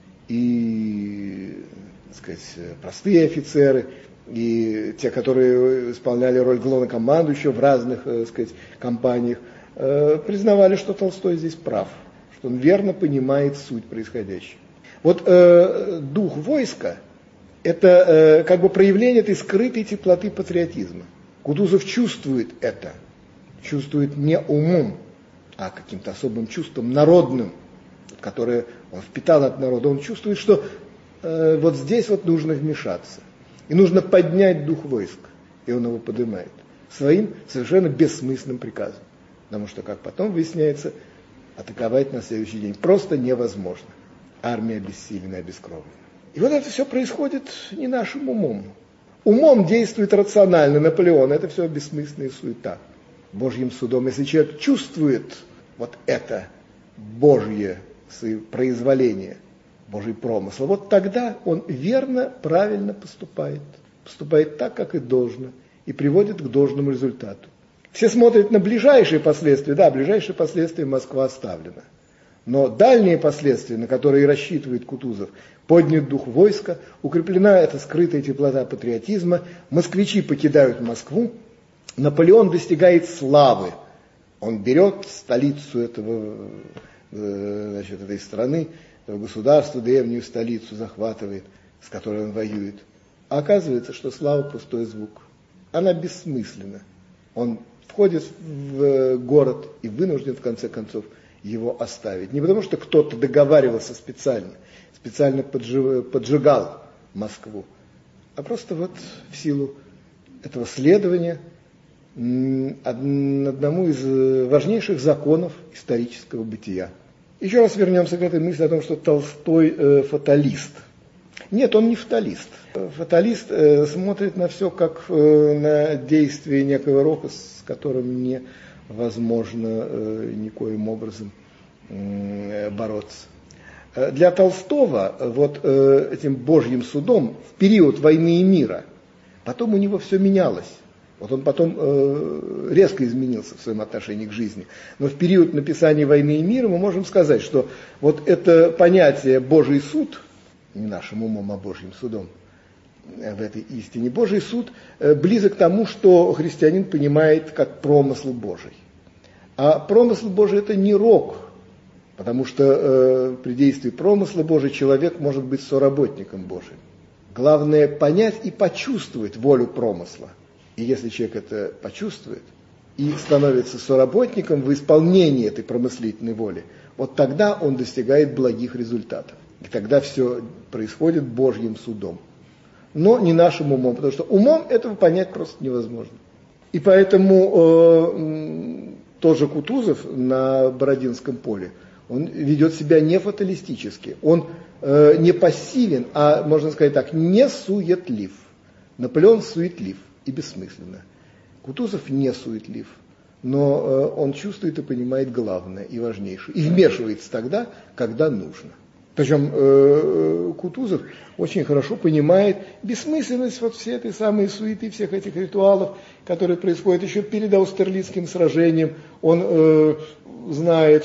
и, так сказать, простые офицеры, и те, которые исполняли роль главнокомандующего в разных, так сказать, компаниях, э, признавали, что Толстой здесь прав, что он верно понимает суть происходящего. Вот э, дух войска – это э, как бы проявление этой скрытой теплоты патриотизма. Кутузов чувствует это, чувствует не умом, а каким-то особым чувством народным, которое он впитал от народа. Он чувствует, что э, вот здесь вот нужно вмешаться. И нужно поднять дух войск. И он его поднимает своим совершенно бессмысленным приказом. Потому что, как потом выясняется, атаковать на следующий день просто невозможно. Армия обессилена, обескровлена. И вот это все происходит не нашим умом. Умом действует рационально Наполеон. Это все бессмысленная суета. Божьим судом, если человек чувствует вот это Божье произволение, Божий промысл, вот тогда он верно, правильно поступает. Поступает так, как и должно, и приводит к должному результату. Все смотрят на ближайшие последствия. Да, ближайшие последствия Москва оставлена. Но дальние последствия, на которые рассчитывает Кутузов, поднят дух войска, укреплена эта скрытая теплота патриотизма, москвичи покидают Москву, Наполеон достигает славы. Он берет столицу этого, значит, этой страны, этого государства, древнюю столицу захватывает, с которой он воюет. А оказывается, что слава пустой звук. Она бессмысленна. Он входит в город и вынужден, в конце концов, его оставить. Не потому, что кто-то договаривался специально, специально поджигал Москву, а просто вот в силу этого следования одному из важнейших законов исторического бытия. Еще раз вернемся к этой мысли о том, что Толстой э, фаталист. Нет, он не фаталист. Фаталист э, смотрит на все как э, на действие некого рока, с которым невозможно э, никоим образом э, бороться. Для Толстого вот э, этим Божьим судом в период войны и мира, потом у него все менялось. Вот он потом э, резко изменился в своем отношении к жизни. Но в период написания «Войны и мира» мы можем сказать, что вот это понятие «Божий суд», не нашим умом, а Божьим судом, в этой истине, Божий суд э, близок к тому, что христианин понимает как промысл Божий. А промысл Божий – это не рок, потому что э, при действии промысла Божий человек может быть соработником Божьим. Главное – понять и почувствовать волю промысла. И если человек это почувствует и становится соработником в исполнении этой промыслительной воли, вот тогда он достигает благих результатов. И тогда все происходит Божьим судом. Но не нашим умом, потому что умом этого понять просто невозможно. И поэтому э, тоже Кутузов на Бородинском поле, он ведет себя не фаталистически, он э, не пассивен, а, можно сказать так, не суетлив. Наполеон суетлив и бессмысленно. Кутузов не суетлив, но э, он чувствует и понимает главное и важнейшее. И вмешивается тогда, когда нужно. Причем э, Кутузов очень хорошо понимает бессмысленность вот всей этой самой суеты, всех этих ритуалов, которые происходят еще перед Аустерлицким сражением. Он э, знает,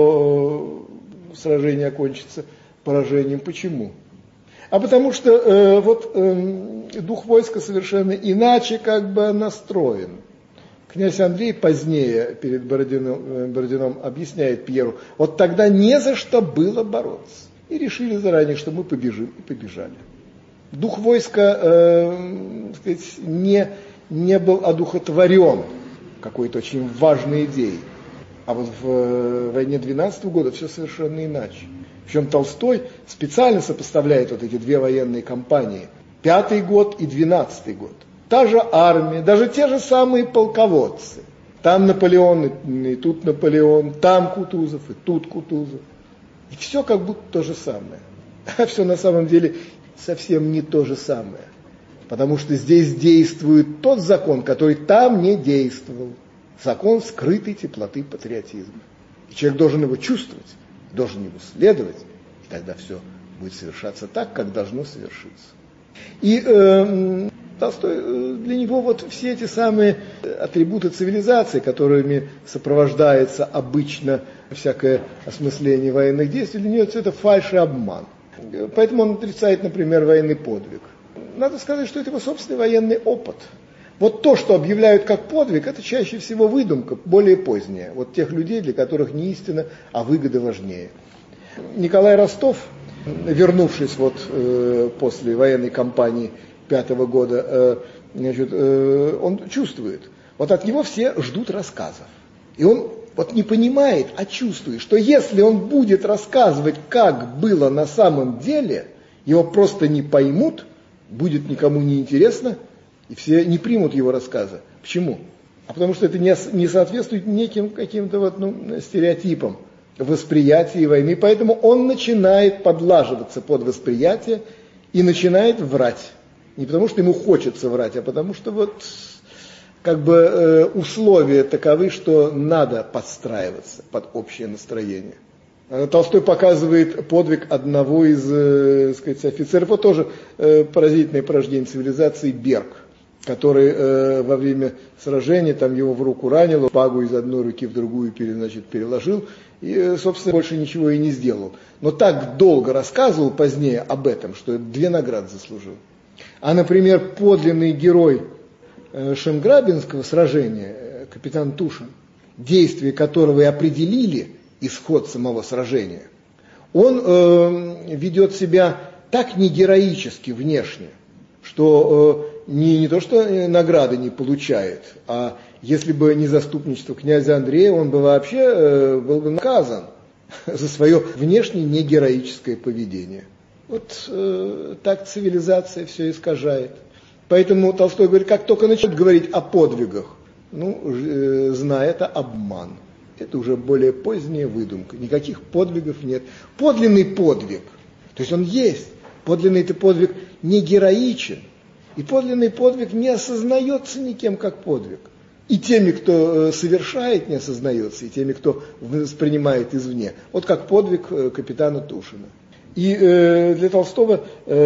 что э, сражение окончится поражением. Почему? А потому что э, вот э, дух войска совершенно иначе как бы настроен. Князь Андрей позднее перед Бородином, Бородином объясняет Пьеру, вот тогда не за что было бороться. И решили заранее, что мы побежим, и побежали. Дух войска э, сказать, не, не был одухотворен какой-то очень важной идеей. А вот в э, войне двенадцатого года все совершенно иначе. Причем Толстой специально сопоставляет вот эти две военные кампании. Пятый год и двенадцатый год. Та же армия, даже те же самые полководцы. Там Наполеон, и, и тут Наполеон, там Кутузов, и тут Кутузов. И все как будто то же самое. А все на самом деле совсем не то же самое. Потому что здесь действует тот закон, который там не действовал. Закон скрытой теплоты патриотизма. И человек должен его чувствовать, должен ему следовать тогда все будет совершаться так, как должно совершиться. И э, Толстой, для него вот все эти самые атрибуты цивилизации, которыми сопровождается обычно всякое осмысление военных действий, для него все это фальшь и обман. Поэтому он отрицает, например, военный подвиг. Надо сказать, что это его собственный военный опыт. Вот то, что объявляют как подвиг, это чаще всего выдумка, более поздняя. Вот тех людей, для которых не истина, а выгода важнее. Николай Ростов, вернувшись вот э, после военной кампании пятого года, э, значит, э, он чувствует, вот от него все ждут рассказов. И он вот не понимает, а чувствует, что если он будет рассказывать, как было на самом деле, его просто не поймут, будет никому не интересно, и все не примут его рассказа. Почему? А потому что это не, не соответствует неким каким-то вот, ну, стереотипам восприятия войны. Поэтому он начинает подлаживаться под восприятие и начинает врать. Не потому что ему хочется врать, а потому что вот как бы э, условия таковы, что надо подстраиваться под общее настроение. Толстой показывает подвиг одного из э, сказать, офицеров, вот тоже э, поразительное порождение цивилизации, Берг, который э, во время сражения там его в руку ранил, шпагу из одной руки в другую значит, переложил и, э, собственно, больше ничего и не сделал. Но так долго рассказывал позднее об этом, что две награды заслужил. А, например, подлинный герой э, Шенграбинского сражения, э, капитан Тушин, действия которого и определили исход самого сражения, он э, ведет себя так негероически внешне, что э, не, не то что награды не получает, а если бы не заступничество князя Андрея, он бы вообще э, был бы наказан за свое внешне негероическое поведение. Вот э, так цивилизация все искажает. Поэтому Толстой говорит, как только начнет говорить о подвигах, ну, э, зная это обман. Это уже более поздняя выдумка. Никаких подвигов нет. Подлинный подвиг, то есть он есть. Подлинный это подвиг не героичен. И подлинный подвиг не осознается никем как подвиг. И теми, кто совершает, не осознается, и теми, кто воспринимает извне. Вот как подвиг капитана Тушина. И э, для Толстого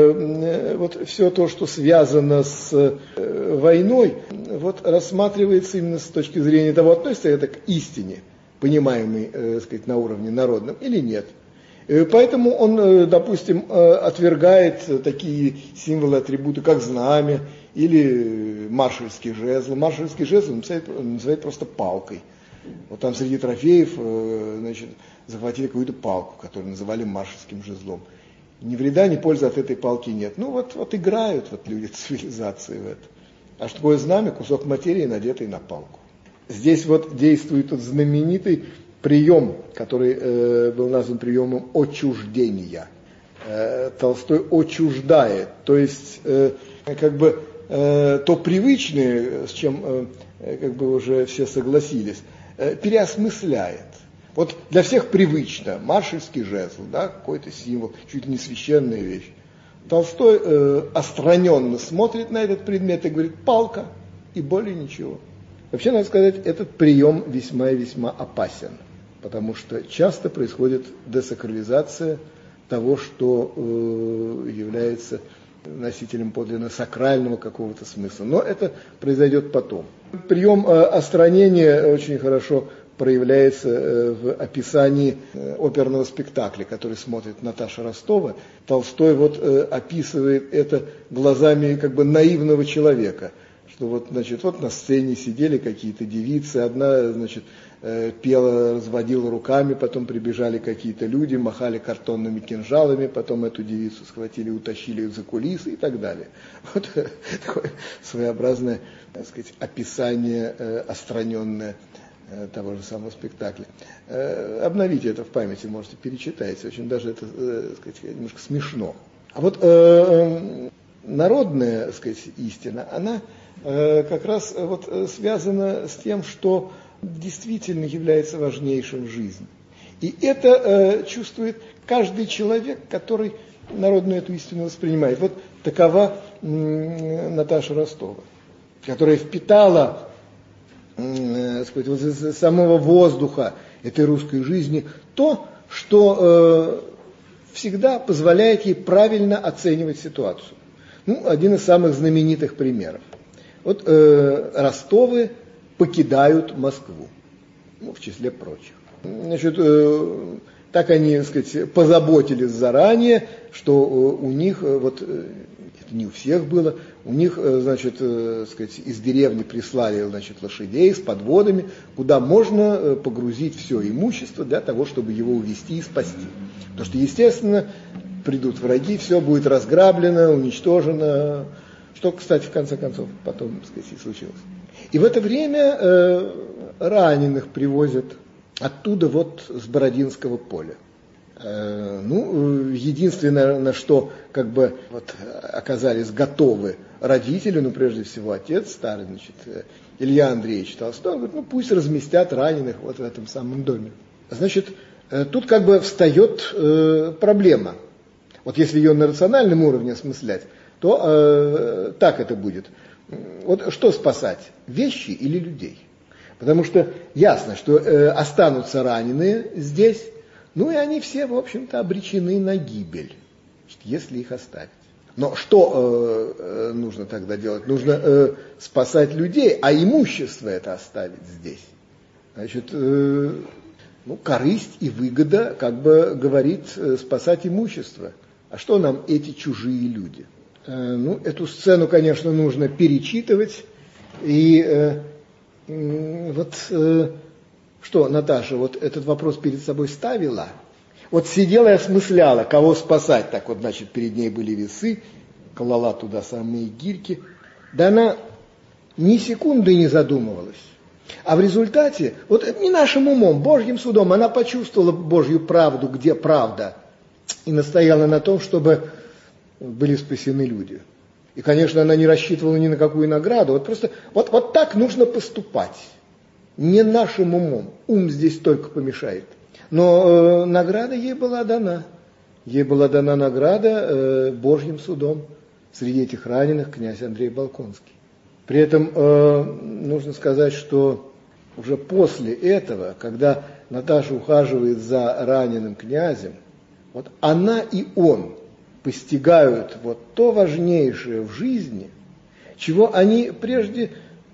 э, вот все то, что связано с э, войной, вот рассматривается именно с точки зрения того, относится это к истине, понимаемой, э, сказать, на уровне народном, или нет. Э, поэтому он, э, допустим, э, отвергает такие символы, атрибуты, как знамя или маршальский жезл. Маршальский жезл он называет, он называет просто палкой. Вот там среди трофеев, э, значит, захватили какую-то палку, которую называли маршальским жезлом. Ни вреда, ни пользы от этой палки нет. Ну вот, вот играют вот люди цивилизации в это. А что такое знамя? Кусок материи, надетый на палку. Здесь вот действует тот знаменитый прием, который э, был назван приемом отчуждения. Э, Толстой отчуждает, то есть э, как бы э, то привычное, с чем э, как бы уже все согласились, э, переосмысляет. Вот для всех привычно, маршальский жезл, да, какой-то символ, чуть ли не священная вещь. Толстой э, отстраненно смотрит на этот предмет и говорит, палка, и более ничего. Вообще, надо сказать, этот прием весьма и весьма опасен, потому что часто происходит десакрализация того, что э, является носителем подлинно сакрального какого-то смысла. Но это произойдет потом. Прием э, отстранения очень хорошо проявляется э, в описании э, оперного спектакля, который смотрит Наташа Ростова. Толстой вот э, описывает это глазами как бы наивного человека. Что вот, значит, вот на сцене сидели какие-то девицы, одна, значит, пела, разводила руками, потом прибежали какие-то люди, махали картонными кинжалами, потом эту девицу схватили, утащили за кулисы и так далее. Вот такое своеобразное, так сказать, описание отстраненное того же самого спектакля. Обновите это в памяти, можете перечитать, очень даже это, так сказать, немножко смешно. А вот э, народная, так сказать, истина, она как раз вот связано с тем, что действительно является важнейшим в жизни. И это э, чувствует каждый человек, который народную эту истину воспринимает. Вот такова э, Наташа Ростова, которая впитала э, сказать, вот из самого воздуха этой русской жизни то, что э, всегда позволяет ей правильно оценивать ситуацию. Ну, один из самых знаменитых примеров. Вот э, Ростовы покидают Москву, ну, в числе прочих. Значит, э, так они, так сказать, позаботились заранее, что э, у них, э, вот, э, это не у всех было, у них, э, значит, э, сказать, из деревни прислали, значит, лошадей с подводами, куда можно э, погрузить все имущество для того, чтобы его увезти и спасти. Потому что, естественно, придут враги, все будет разграблено, уничтожено, что, кстати, в конце концов потом, так сказать, и случилось. И в это время э, раненых привозят оттуда вот с Бородинского поля. Э, ну, единственное, на что как бы вот оказались готовы родители, ну, прежде всего отец старый, значит, Илья Андреевич Толстой, он говорит, ну, пусть разместят раненых вот в этом самом доме. Значит, э, тут как бы встает э, проблема. Вот если ее на рациональном уровне осмыслять, то э, так это будет. Вот что спасать, вещи или людей? Потому что ясно, что э, останутся раненые здесь, ну и они все, в общем-то, обречены на гибель, если их оставить. Но что э, нужно тогда делать? Нужно э, спасать людей, а имущество это оставить здесь. Значит, э, ну, корысть и выгода, как бы говорит, э, спасать имущество. А что нам эти чужие люди? Э, ну, эту сцену, конечно, нужно перечитывать. И э, э, вот э, что, Наташа, вот этот вопрос перед собой ставила? Вот сидела и осмысляла, кого спасать. Так вот, значит, перед ней были весы, клала туда самые гирьки. Да она ни секунды не задумывалась. А в результате, вот не нашим умом, Божьим судом, она почувствовала Божью правду, где правда. И настояла на том, чтобы были спасены люди. И, конечно, она не рассчитывала ни на какую награду. Вот просто вот, вот так нужно поступать. Не нашим умом. Ум здесь только помешает. Но э, награда ей была дана. Ей была дана награда э, Божьим судом. Среди этих раненых князь Андрей Болконский. При этом э, нужно сказать, что уже после этого, когда Наташа ухаживает за раненым князем, вот она и он постигают вот то важнейшее в жизни, чего они прежде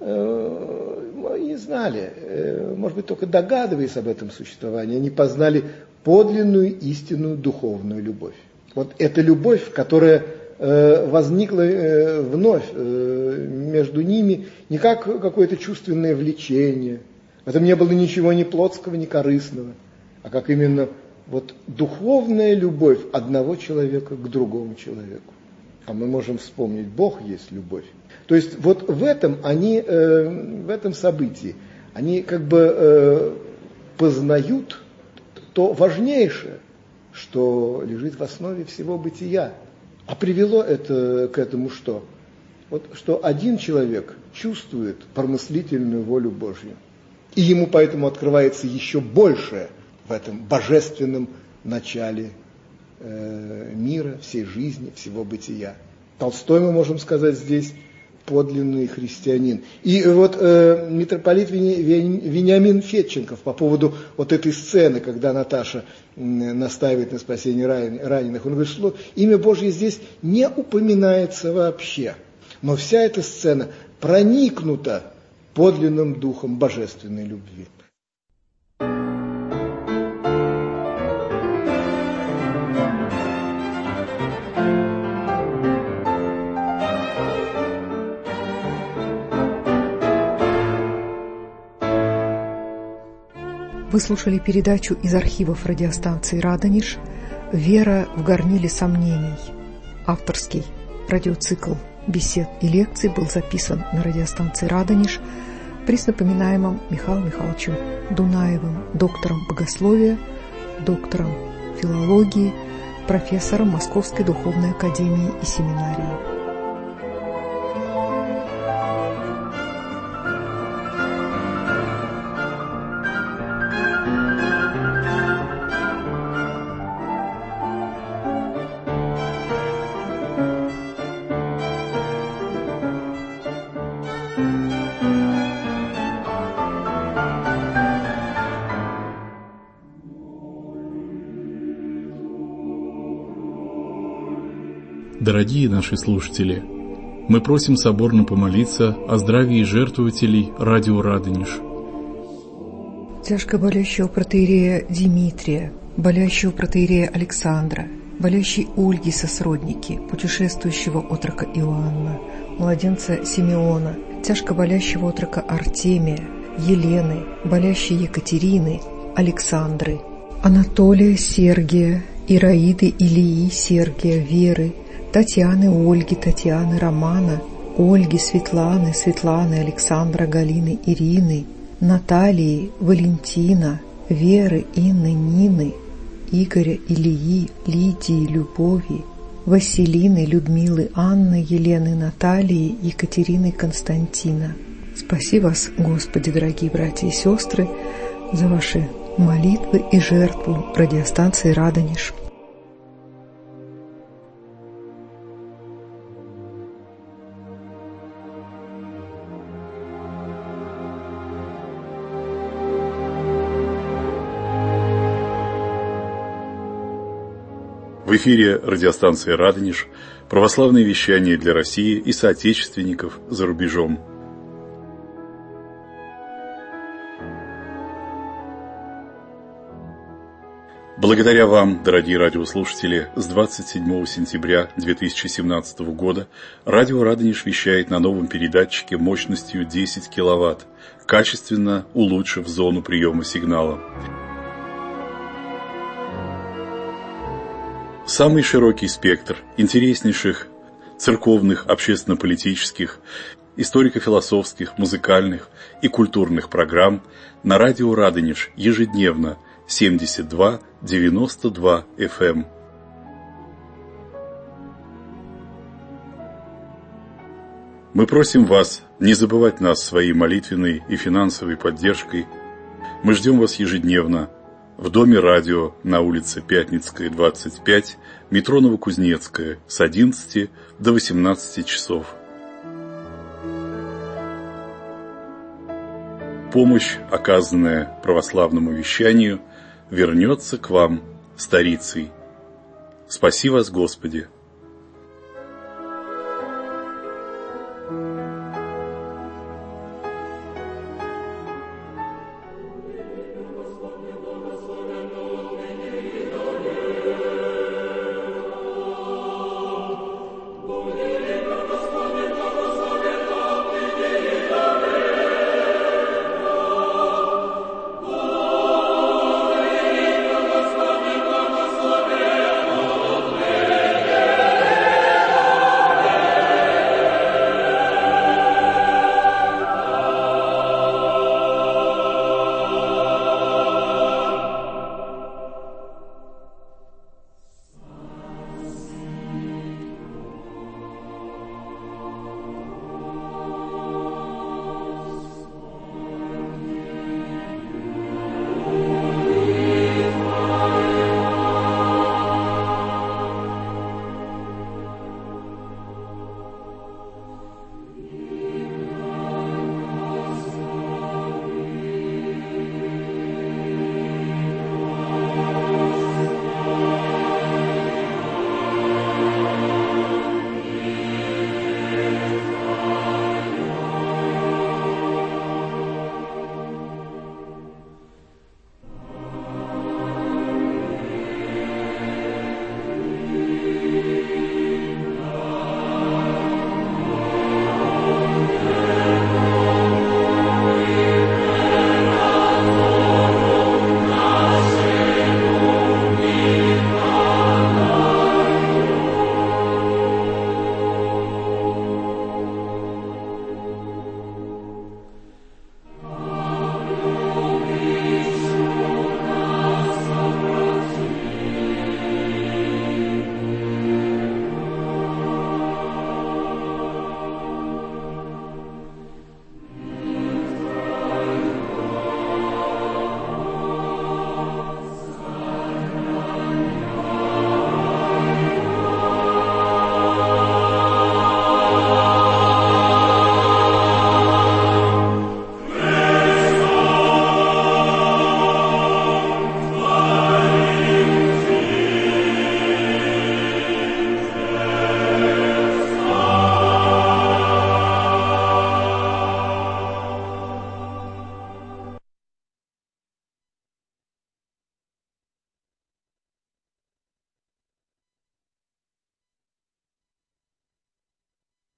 э, не знали, э, может быть, только догадываясь об этом существовании, они познали подлинную истинную духовную любовь. Вот эта любовь, которая э, возникла э, вновь э, между ними не как какое-то чувственное влечение, в этом не было ничего ни плотского, ни корыстного, а как именно вот духовная любовь одного человека к другому человеку. А мы можем вспомнить, Бог есть любовь. То есть вот в этом они, э, в этом событии, они как бы э, познают то важнейшее, что лежит в основе всего бытия. А привело это к этому что? Вот что один человек чувствует промыслительную волю Божью. И ему поэтому открывается еще большее в этом божественном начале э, мира, всей жизни, всего бытия. Толстой, мы можем сказать, здесь подлинный христианин. И вот э, митрополит Вениамин Федченков по поводу вот этой сцены, когда Наташа э, настаивает на спасении раненых, он говорит, что имя Божье здесь не упоминается вообще. Но вся эта сцена проникнута подлинным духом божественной любви. Вы слушали передачу из архивов радиостанции «Радонеж» «Вера в горниле сомнений». Авторский радиоцикл бесед и лекций был записан на радиостанции «Радонеж» при напоминаемом Михаилом Михайловичем Дунаевым, доктором богословия, доктором филологии, профессором Московской духовной академии и семинарии. Дорогие наши слушатели, мы просим соборно помолиться о здравии жертвователей радио «Радонеж». Тяжко болящего протоиерея Димитрия, болящего протоиерея Александра, болящей Ольги сосродники, путешествующего отрока Иоанна, младенца Симеона, тяжко болящего отрока Артемия, Елены, болящей Екатерины, Александры, Анатолия, Сергия, Ираиды, Илии, Сергия, Веры, Татьяны, Ольги, Татьяны, Романа, Ольги, Светланы, Светланы, Александра, Галины, Ирины, Натальи, Валентина, Веры, Инны, Нины, Игоря, Ильи, Лидии, Любови, Василины, Людмилы, Анны, Елены, Натальи, Екатерины, Константина. Спаси вас, Господи, дорогие братья и сестры, за ваши молитвы и жертву радиостанции «Радонеж». В эфире радиостанции «Радонеж», православное вещание для России и соотечественников за рубежом. Благодаря вам, дорогие радиослушатели, с двадцать седьмого сентября две тысячи семнадцатого года радио «Радонеж» вещает на новом передатчике мощностью десять киловатт, качественно улучшив зону приема сигнала. Самый широкий спектр интереснейших церковных, общественно-политических, историко-философских, музыкальных и культурных программ на радио «Радонеж» ежедневно семьдесят два девяносто два эф эм. Мы просим вас не забывать нас своей молитвенной и финансовой поддержкой. Мы ждем вас ежедневно в Доме радио на улице Пятницкая, двадцать пять, метро Новокузнецкая, с одиннадцати до восемнадцати часов. Помощь, оказанная православному вещанию, вернется к вам старицей. Спаси вас, Господи!